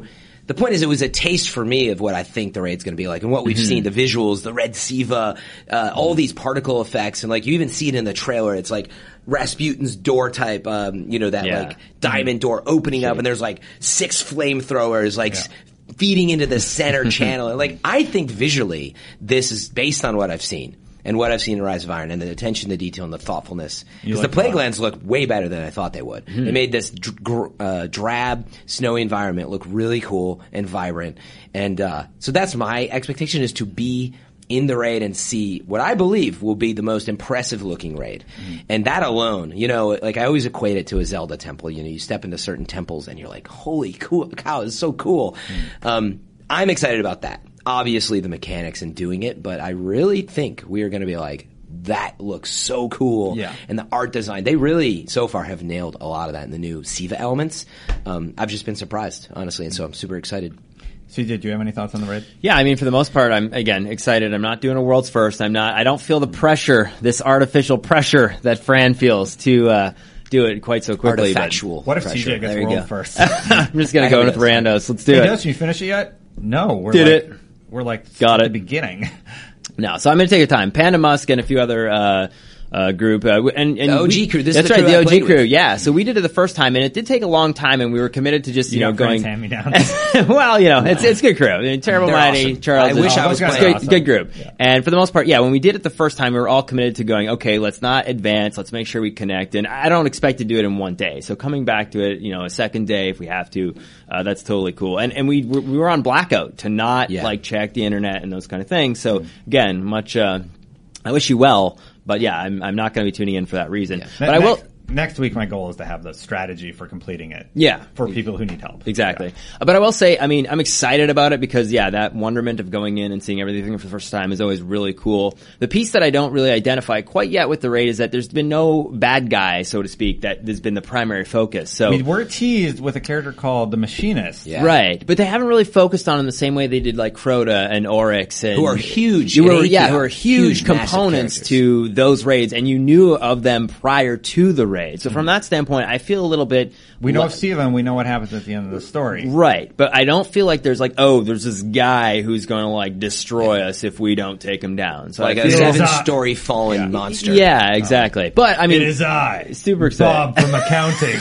the point is, it was a taste for me of what I think the raid's going to be like, and what we've mm-hmm. seen, the visuals, the red Siva, uh, all these particle effects, and like you even see it in the trailer. It's like Rasputin's door type, um, you know, that yeah. like diamond door opening up, and there's like six flamethrowers, like. Yeah. feeding into the center channel. And like, I think visually, this is based on what I've seen. And what I've seen in Rise of Iron, and the attention to detail and the thoughtfulness. Because like the Plaguelands look way better than I thought they would. Mm-hmm. They made this dr- uh, drab, snowy environment look really cool and vibrant. And uh, so that's my expectation, is to be in the raid and see what I believe will be the most impressive looking raid. Mm-hmm. And that alone, you know, like I always equate it to a Zelda temple. You know, you step into certain temples and you're like, holy cool, cow, this is so cool. Mm-hmm. Um, I'm excited about that. Obviously the mechanics and doing it, but I really think we are going to be like, that looks so cool. Yeah. And the art design, they really so far have nailed a lot of that in the new Siva elements. Um, I've just been surprised, honestly, and so I'm super excited. C J, do you have any thoughts on the raid? Yeah, I mean, for the most part, I'm, again, excited. I'm not doing a world's first. I'm not, I don't feel the pressure, this artificial pressure that Fran feels to, uh, do it quite so quickly. Artifactual. What if pressure. C J gets there world go. first? I'm just gonna I go with guess. randos. Let's do Hey, it. Did you finish it yet? No. We're Did like, it. We're like Got at it. the beginning. No, so I'm going to take your time. Panda Musk and a few other uh, uh group uh, and, and The O G we, crew. This is that's the right, crew the I O G played crew. with. Yeah, so we did it the first time, and it did take a long time, and we were committed to just you, You know got going. hand me down. Well, you know, it's it's good crew. I mean, Terrible They're Mighty, awesome. Charles. I wish I Oh, was those guys playing. are Good, awesome. good group. Yeah. And for the most part, yeah, when we did it the first time, we were all committed to going, okay, let's not advance, let's make sure we connect. And I don't expect to do it in one day. So coming back to it, you know, a second day if we have to, uh, that's totally cool. And and we we were on blackout to not Yeah. like check the internet and those kind of things. So again, much uh I wish you well, but yeah, I'm I'm not going to be tuning in for that reason. Yeah. But I will. Next, next week, my goal is to have the strategy for completing it. Yeah. For people who need help. Exactly. Yeah. Uh, But I will say, I mean, I'm excited about it because, yeah, that wonderment of going in and seeing everything for the first time is always really cool. The piece that I don't really identify quite yet with the raid is that there's been no bad guy, so to speak, that has been the primary focus. So We were teased with a character called the Machinist. Yeah. Right, but they haven't really focused on it in the same way they did like Crota and Oryx, and Who are huge You in were, A T yeah, R, who are huge, huge, massive components characters. to those raids, and you knew of them prior to the raid. So from that standpoint, I feel a little bit. We know le- of Siva and we know what happens at the end of the story. Right, but I don't feel like there's like, oh, there's this guy who's going to like destroy us if we don't take him down. So Like I a feel, seven-story fallen Yeah. monster. yeah, exactly. But I mean, It is I, super excited. Bob from accounting.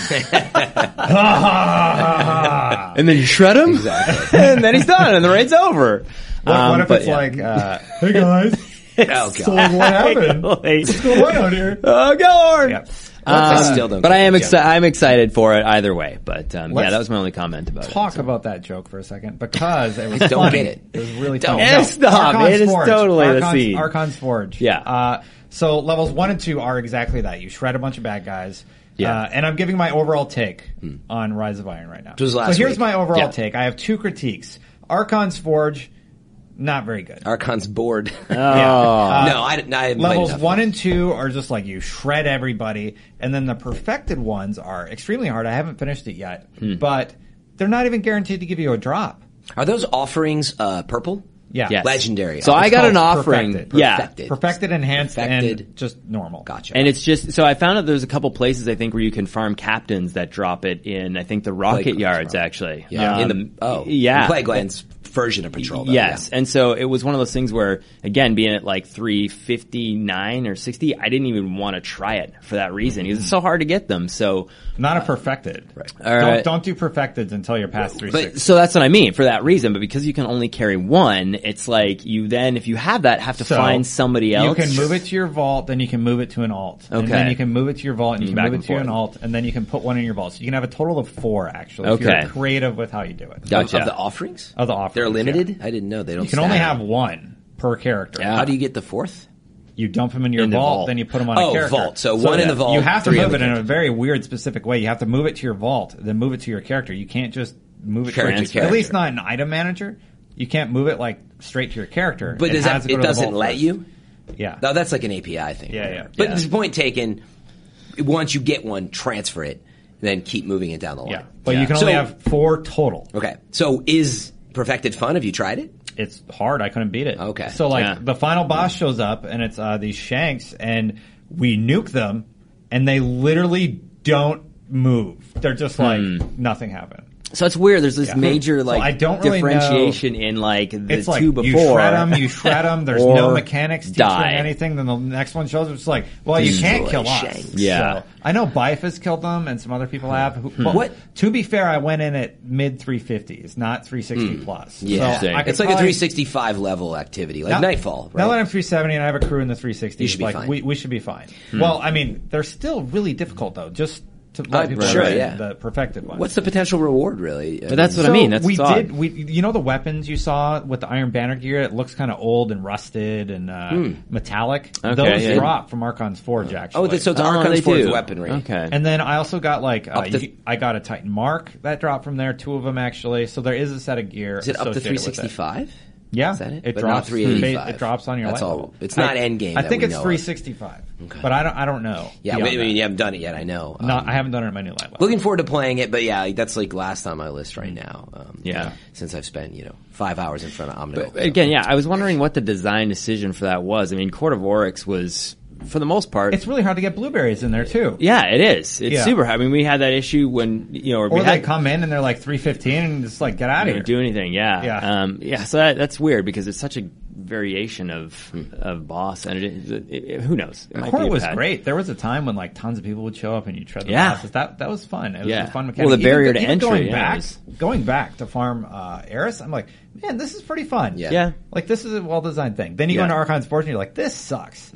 Ha ha ha ha. And then you shred him, Exactly. and then he's done, and the raid's over. What, Um, what if but it's yeah. like, uh, hey guys, Oh, God. so what happened? Like, What's going on out here? oh, Lord. Yeah. Um, I still don't but get I am the exci- joke. I'm excited for it either way. But um, yeah, Let's that was my only comment about Talk it. about that joke for a second because it was Don't funny. get it. It was really Don't. funny. Eh, No, stop. Archon's It is Forge. totally the Archon's, scene. Archon's Forge. Yeah. Uh, so levels one and two are exactly that. You shred a bunch of bad guys. Yeah. Uh, and I'm giving my overall take on Rise of Iron right now. was last so here's week. my overall Yeah. take. I have two critiques. Archon's Forge, not very good. Archon's board. Oh. Uh, no, I, didn't- I haven't played Levels enough. one and two are just like you shred everybody, and then the perfected ones are extremely hard. I haven't finished it yet, Hmm. but they're not even guaranteed to give you a drop. Are those offerings uh, purple? Yeah, Yes. Legendary. So I It's got an called offering. Perfected. Yeah. Perfected. perfected, enhanced, Perfected. and just normal. Gotcha. And it's just, so I found out there's a couple places I think where you can farm captains that drop it in, I think the rocket Plague yards Lands, actually. Yeah. Um, in the oh yeah. the Plaguelands version of Patrol. Though, Yes, yeah. and so it was one of those things where, again, being at like three fifty-nine or sixty, I didn't even want to try it for that reason because it's so hard to get them. So, Not a perfected. Right. All Don't, right. don't do perfecteds until you're past three but sixty. so that's what I mean for that reason. But because you can only carry one, it's like you then, if you have that, have to So, find somebody else. You can move it to your vault, then you can move it to an alt. And Okay. then you can move it to your vault, and you can Back move and it to an forth. alt, and then you can put one in your vault. So you can have a total of four, actually, if Okay. you're creative with how you do it. Gotcha. Of the offerings? Of the offerings, They're limited? yeah. I didn't know. They don't You can only stack. have one per character. Yeah. How do you get the fourth? You dump them in your In the vault, vault. then you put them on Oh, a character. vault. So one in the vault, You have to three on move the it in a character. very weird, specific way. You have to move it to your vault, then move it to your character. You can't just move it to Character your to character. At least not an item manager. You can't move it like straight to your character. But it does has that, to go it to the doesn't vault let first. you? Yeah. No, that's like an A P I thing. Yeah, yeah. But Yeah. the point taken, once you get one, transfer it, then keep moving it down the line. Yeah. But Yeah. you can only So- have four total. Okay. So is Perfected fun? Have you tried it? It's hard. I couldn't beat it. Okay. So like Yeah. the final boss shows up and it's uh, these Shanks and we nuke them and they literally don't move. They're just like Hmm. nothing happened. So it's weird. There's this Yeah. major So like I don't really differentiation in like the It's like two before. you shred them, you shred them. There's or no mechanics teaching die. anything. Then the next one shows up. It's like, well, you can't kill us. Shanks. Yeah. So, I know Bife has killed them, and some other people have. Who, but What? To be fair, I went in at mid three fifties, not three sixty plus. Yeah. So I could It's like a probably- three sixty-five level activity, like Now- Nightfall. Right? Now that I'm three seventy and I have a crew in the three sixty, You should be like fine. we we should be fine. Hmm. Well, I mean, they're still really difficult though. Just to let Uh, people sure, know yeah. the perfected ones. What's the potential reward, really? But that's what I So mean. That's we what's did. odd. We, you know, the weapons you saw with the Iron Banner gear. It looks kind of old and rusted and uh, metallic. Okay, Those yeah. drop from Archon's Forge, actually. Oh, th- so it's Oh, Archon's they Forge do. weaponry. Okay. And then I also got like uh, Up to- you- I got a Titan Mark that dropped from there. Two of them actually. So there is a set of gear. Is it up to associated three with it. sixty-five? Yeah, Is that it? it But drops. not three eighty-five. It drops on your. That's light all. level. It's not I- endgame I that think we it's know of. three sixty-five, but I don't. I don't know. Yeah, beyond I mean, that. you haven't done it yet, I know. Um, Not, I haven't done it in my new light level. Looking forward to playing it, but yeah, that's like last on my list right now. Um, Yeah. Since I've spent, you know, five hours in front of Omnigul. But again, yeah, I was wondering what the design decision for that was. I mean, Court of Oryx was, for the most part, It's really hard to get blueberries in there too. yeah, it is. It's Yeah. super hard. I mean, we had that issue when you know, or, Or we they had, come in and they're like three fifteen and just like get out of you know, here. do anything. Yeah, Yeah. um, yeah. So that, that's weird because it's such a variation of of boss, and it, it, it, who knows? It might Court be a was patch. great. There was a time when like tons of people would show up and you tread the Yeah. bosses. That that was fun. It was Yeah. a fun Well, mechanic. the barrier even, to even entry, Going yeah, back, it was- going back to farm uh, Eris, I'm like, man, this is pretty fun. Yeah. Yeah. Like this is a well designed thing. Then you Yeah. go into Archon's Forge and you're like, this sucks.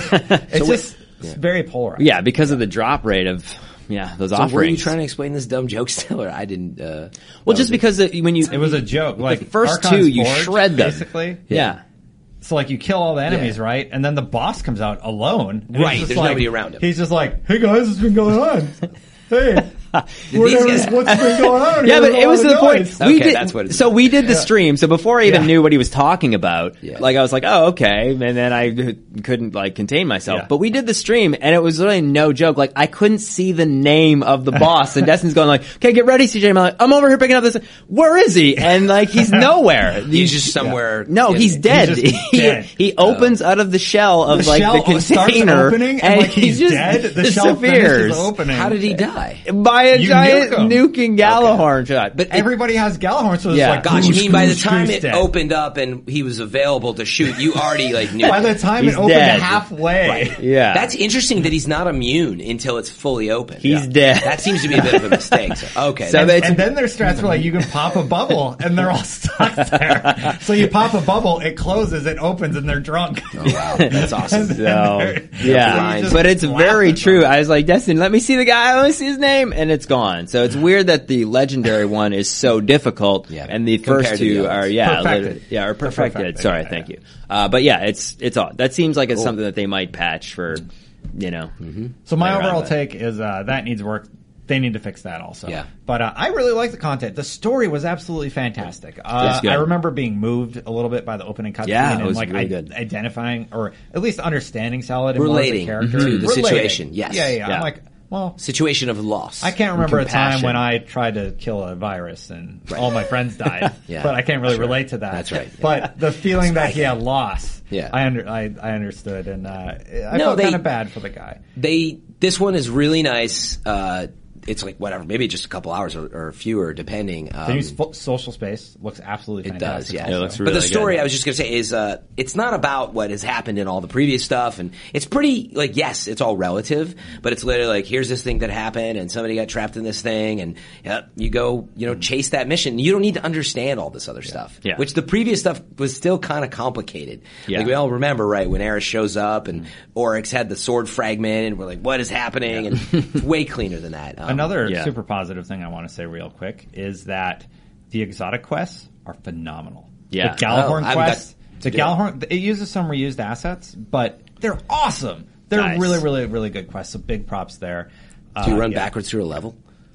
it's just it's very polarized. Yeah, because of the drop rate of yeah those So offerings. were you trying to explain this dumb joke still, or I didn't? Uh, well, that just was because the, when you It was a joke. Like the first Archon's two, you Forge, shred them basically. Yeah. So like you kill all the enemies, Yeah. right? And then the boss comes out alone. and he's Right, just there's like- nobody around him. He's just like, "Hey guys, what's been going on? Hey, These whatever, guys- what's been going on? Yeah, here? but There's it a was lot to of the point. noise." We Okay, did, that's what it is. so we did the stream. So before I even Yeah. knew what he was talking about, Yeah. like I was like, oh, okay. And then I couldn't like contain myself. Yeah. But we did the stream and it was really no joke. Like I couldn't see the name of the boss and Destin's going like, okay, get ready, C J. I'm like, I'm over here picking up this. Where is he? And like, he's nowhere. He's just somewhere. No, in- he's dead. just he dead. he opens out of the shell of The like shell the starts container opening, and, like, he he's just dead. The shell disappears finishes opening. How did he die? by a You giant nuke him. nuke and Gallahorn shot. But it- Everybody has Gallahorn, so it's Yeah. like, Gosh, you "Goose, mean by the goose, time goose, it dead." opened up and he was available to shoot, you already like knew. By the time He's it opened dead. halfway, yeah, That's interesting that he's not immune until it's fully open. He's Yeah. dead. That seems to be a bit of a mistake. So, okay. So that's- they- and, and then their strats were like, you can pop a bubble, and they're all stuck there. So you pop a bubble, it closes, it opens, and they're drunk. oh, wow. That's awesome. So, they're- yeah, Blind. just but it's laugh very at true. them. I was like, Destin, let me see the guy. Let me see his name, and it's gone. So it's weird that the legendary one is so difficult, Yeah. and the Compared first to the two others. are yeah, Perfected. literally- yeah, are perfected. Perfected, Sorry, yeah, thank yeah. you. Uh, but yeah, it's it's odd. That seems like it's something that they might patch for, you know. So my later on, overall but- take is uh, that needs work. They need to fix that also. Yeah. But uh, I really like the content. The story was absolutely fantastic. Uh, That's good. I remember being moved a little bit by the opening cutscene Yeah, it and was like really I- good. identifying or at least understanding Saladin Relating more as a character. to the Relating. situation, yes. Yeah, yeah. Yeah. I'm like, well, Situation of loss. I can't remember a time Compassion. when I tried to kill a virus and all my friends died. Yeah. But I can't really Sure. relate to that. That's right. But the feeling that he had loss, Yeah. I under I, I understood, and uh, I No, felt they- kind of bad for the guy. They this one is really nice. Uh, it's like whatever, maybe just a couple hours or, or fewer, depending. Um, The new sp- social space looks absolutely It fantastic. does, yeah. also. It looks but the really story good. I was just gonna say is, uh, it's not about what has happened in all the previous stuff, and it's pretty, like, yes, it's all relative, but it's literally like, here's this thing that happened, and somebody got trapped in this thing, and yep, you go, you know, chase that mission. You don't need to understand all this other stuff. Yeah. Which the previous stuff was still kind of complicated. Yeah. Like, we all remember, right, when Eris shows up, and Oryx had the sword fragment, and we're like, what is happening? And it's way cleaner than that. Um, Another Yeah. super positive thing I want to say real quick is that the exotic quests are phenomenal. Yeah. The Gallahorn Oh, I haven't quest, got the to do it. Gallahorn, it uses some reused assets, but they're awesome. They're Nice. really, really, really good quests. So big props there. do you Uh, run yeah. backwards through a level?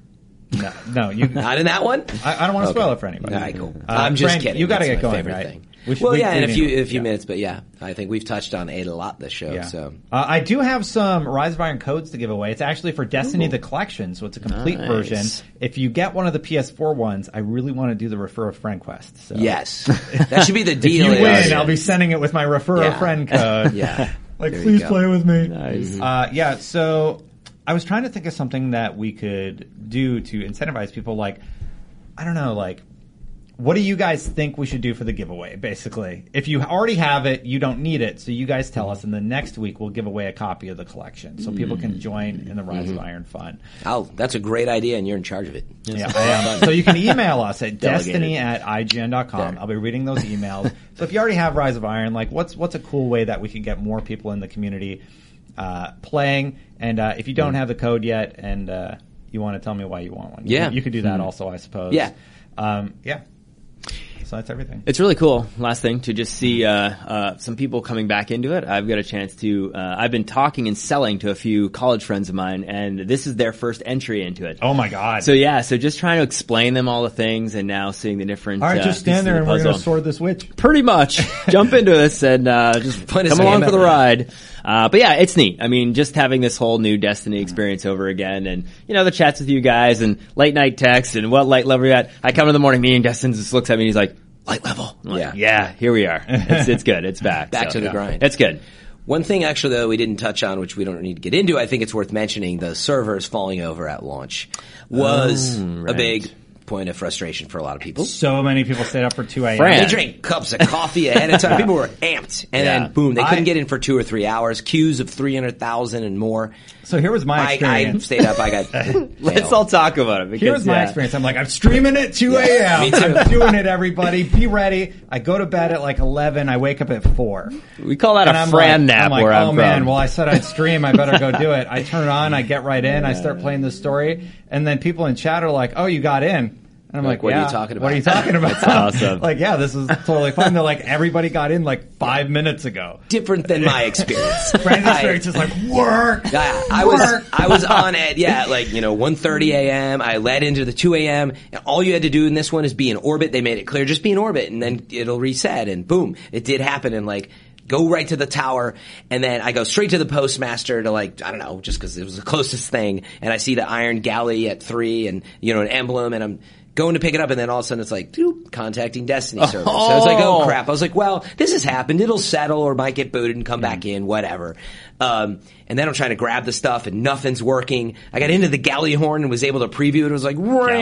No, no, you. Not in that one? I, I don't want to Okay. spoil it for anybody. All right, cool. Uh, I'm just Frank, kidding. You got to That's get my going, favorite right? thing. We should- Well, we- yeah, we in a need few to- a few yeah. minutes, but yeah, I think we've touched on it a lot this show. Yeah. So Uh, I do have some Rise of Iron codes to give away. It's actually for Destiny the Collection, so it's a complete Nice. version. If you get one of the P S four ones, I really want to do the Refer a Friend quest. So. yes, that should be the If deal. you is- win, I'll be sending it with my Refer Yeah. a Friend code. Yeah. Like, There you please go. play with me. Nice. Uh, yeah, so I was trying to think of something that we could do to incentivize people. Like, I don't know, like, what do you guys think we should do for the giveaway, basically? If you already have it, you don't need it, so you guys tell us, and then next week we'll give away a copy of the collection so people can join in the Rise mm-hmm. of Iron fun. Oh, that's a great idea, and you're in charge of it. Yeah, I am. So you can email us at destiny at I G N dot com. I'll be reading those emails. So if you already have Rise of Iron, like, what's what's a cool way that we can get more people in the community uh, playing? And uh, if you don't have the code yet and uh, you want to tell me why you want one, yeah. you, you could do that mm-hmm. also, I suppose. Yeah. Um, yeah. So that's everything. It's really cool. Last thing, to just see uh, uh, some people coming back into it. I've got a chance to. Uh, I've been talking and selling to a few college friends of mine, and this is their first entry into it. Oh my god! So yeah, so just trying to explain them all the things, and now seeing the different. All right, uh, just stand there, the and we're going to sword this witch. Pretty much, jump into this and uh, just come along for the ride. Uh, but yeah, it's neat. I mean, just having this whole new Destiny experience over again, and you know the chats with you guys, and late night texts, and what light level you're at. I come in the morning, me and Destin just looks at me, and he's like, light level. I'm like, yeah. Yeah, here we are. It's, it's good. It's back. Back so, to the yeah. grind. It's good. One thing, actually, though, we didn't touch on, which we don't need to get into, I think it's worth mentioning, the servers falling over at launch was oh, right. a big point of frustration for a lot of people. So many people stayed up for two a.m. Fran. They drank cups of coffee ahead of time. People were amped. And Yeah. then, boom, they couldn't I, get in for two or three hours. Queues of three hundred thousand and more. So here was my I, I experience. stayed up. I got Let's all talk about it. Because, Here was my yeah. experience. I'm like, I'm streaming at two a.m. Me too. I'm doing it, everybody. Be ready. I go to bed at like eleven. I wake up at four. We call that And a I'm Fran like, nap I'm like, where oh I'm man, from. well I said I'd stream, I better go do it. I turn it on, I get right in, I start playing the story, and then people in chat are like, oh, you got in. And I'm like, Like, what are yeah, you talking What are about? you talking about? That's awesome. Like, yeah, this is totally fun. They're like, everybody got in like five minutes ago. different than my experience. Brandon's I- experience is like, work! Yeah, I work. was I was on at yeah like you know one thirty a.m. I led into the two a.m. and all you had to do in this one is be in orbit. They made it clear, just be in orbit, and then it'll reset. And boom, it did happen. And like go right to the tower, and then I go straight to the postmaster to like I don't know, just because it was the closest thing. And I see the Iron Galley at three, and you know an emblem, and I'm going to pick it up, and then all of a sudden it's like, doop, contacting Destiny server. Oh. So I was like, oh crap. I was like, well, this has happened. It'll settle or might get booted and come back in, whatever. Um, and then I'm trying to grab the stuff and nothing's working. I got into the Galley Horn and was able to preview it. It was like,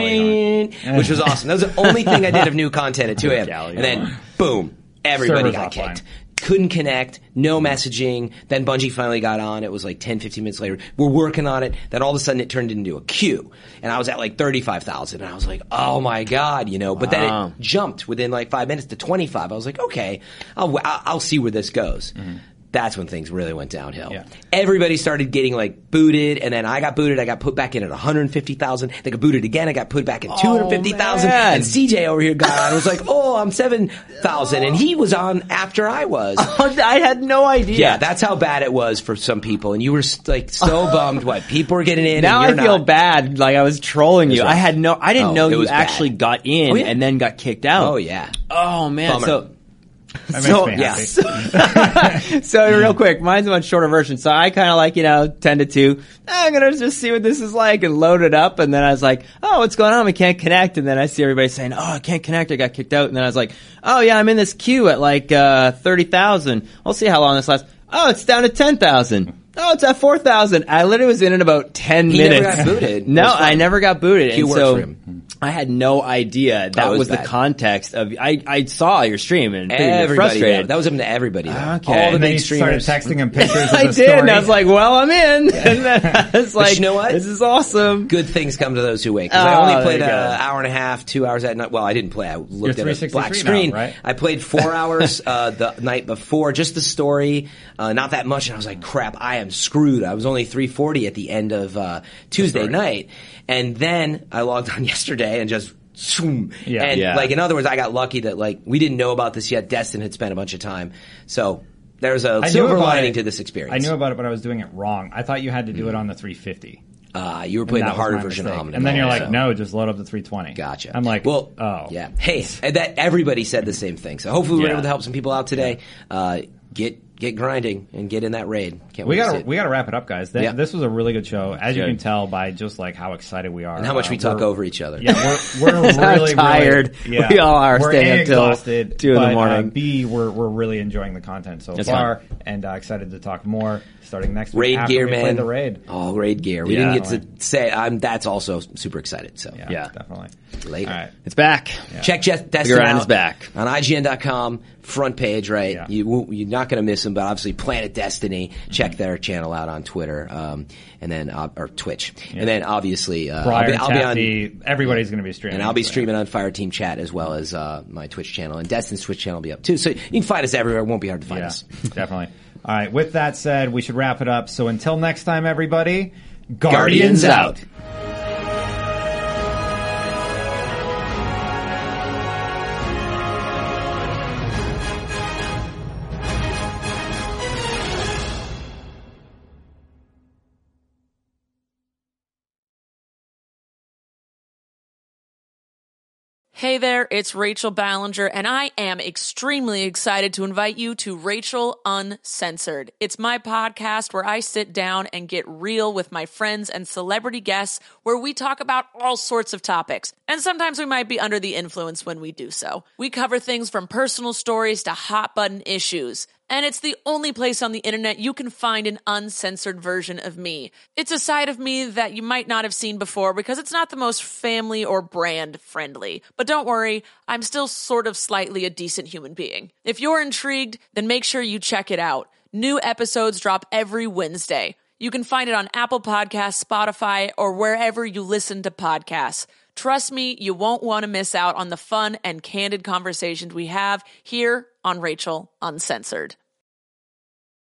rain, which was awesome. That was the only thing I did of new content at two a.m. Galley And then, boom, everybody Server's got offline. kicked. Couldn't connect, no messaging. Then Bungie finally got on. It was like ten, fifteen minutes later. We're working on it. Then all of a sudden it turned into a queue. And I was at like thirty-five thousand. And I was like, oh my God, you know. But Wow. then it jumped within like five minutes to twenty-five. I was like, okay, I'll, I'll, I'll see where this goes. Mm-hmm. That's when things really went downhill. Yeah. Everybody started getting like booted, and then I got booted. I got put back in at one hundred fifty thousand. They got booted again. I got put back in two hundred fifty thousand. Oh, man. And C J over here got on and was like, oh, I'm seven thousand. And he was on after I was. I had no idea. Yeah, that's how bad it was for some people. And you were like so bummed. What, people were getting in Now I and you're feel not. bad, like I was trolling you. rough. I had no, I didn't Oh, know it you was bad. actually got in Oh, yeah. and then got kicked out. Oh, yeah. Oh man, Bummer. so. That so, makes me yeah. happy. So real quick, mine's a much shorter version. So I kind of like, you know, ten to two. I'm going to just see what this is like and load it up. And then I was like, oh, what's going on? We can't connect. And then I see everybody saying, oh, I can't connect. I got kicked out. And then I was like, oh yeah, I'm in this queue at like, uh, thirty thousand. We'll see how long this lasts. Oh, it's down to ten thousand. Oh, it's at four thousand. I literally was in in about ten He minutes. never got booted. It No, was fine. I never got booted. Q and works so for him. I had no idea that Oh, it was was the bad. context of, I, I saw your stream and figured you were Everybody, frustrated. though. That was up to everybody. Though. Okay. All the And then big he started streamers. texting him pictures of I the did, story. and I was like, well, I'm in. And then I was like, you know what? This is awesome. Good things come to those who wait. Because Oh, I only there played you an go. hour and a half, two hours at night. Well, I didn't play. I looked at a three black sixty-three screen. now, right? I played four hours uh, the night before, just the story, uh, not that much. And I was like, crap, I am screwed. I was only three forty at the end of uh, Tuesday night. And then I logged on yesterday and just... Zoom. Yeah. And Yeah. like in other words, I got lucky that like we didn't know about this yet. Destin had spent a bunch of time, so there's a I knew silver about lining it. to this experience. I knew about it, but I was doing it wrong. I thought you had to do it on the three fifty. uh, you were And playing the that was harder my version mistake. of Omnibus. And then you're like, so. no, just load up the three twenty. Gotcha. I'm like, well, oh. yeah. Hey, that everybody said the same thing. So hopefully we we're Yeah. able to help some people out today. Uh, get get grinding and get in that raid. Can't We wait to gotta see it. we gotta wrap it up, guys. Th- Yeah. This was a really good show, as you Good. can tell by just like how excited we are and how much Uh, we talk we're- over each other. Yeah, we're we're How really tired really, yeah, we all are We're staying A, up till exhausted, two in the but, morning. Uh, B, we're we're really enjoying the content so That's far, fun. and uh, excited to talk more starting next week. Raid after gear, we play man. The raid. Oh, raid gear. We Yeah. didn't get to say. I'm. That's also super excited. So Yeah, Yeah. definitely. later. All right. It's back. Check Jeff The Destin grind out is back. on I G N dot com, front page, right? Yeah. You, won't- you're not going to miss him, but obviously Planet Destiny. Check their channel out on Twitter, um, and then uh, or Twitch, and then obviously uh, I'll Briar, be, I'll be on. Chappie, everybody's going to be streaming. And I'll be so, yeah. streaming on Fireteam Chat as well as uh, my Twitch channel, and Destin's Twitch channel will be up too. So you can find us everywhere. It won't be hard to find Yeah, us. definitely. All right. With that said, we should wrap it up. So until next time, everybody, Guardians Guardians, out. out. Hey there, it's Rachel Ballinger, and I am extremely excited to invite you to Rachel Uncensored. It's my podcast where I sit down and get real with my friends and celebrity guests, where we talk about all sorts of topics. And sometimes we might be under the influence when we do so. We cover things from personal stories to hot button issues. And it's the only place on the internet you can find an uncensored version of me. It's a side of me that you might not have seen before because it's not the most family or brand friendly. But don't worry, I'm still sort of slightly a decent human being. If you're intrigued, then make sure you check it out. New episodes drop every Wednesday. You can find it on Apple Podcasts, Spotify, or wherever you listen to podcasts. Trust me, you won't want to miss out on the fun and candid conversations we have here on Rachel Uncensored.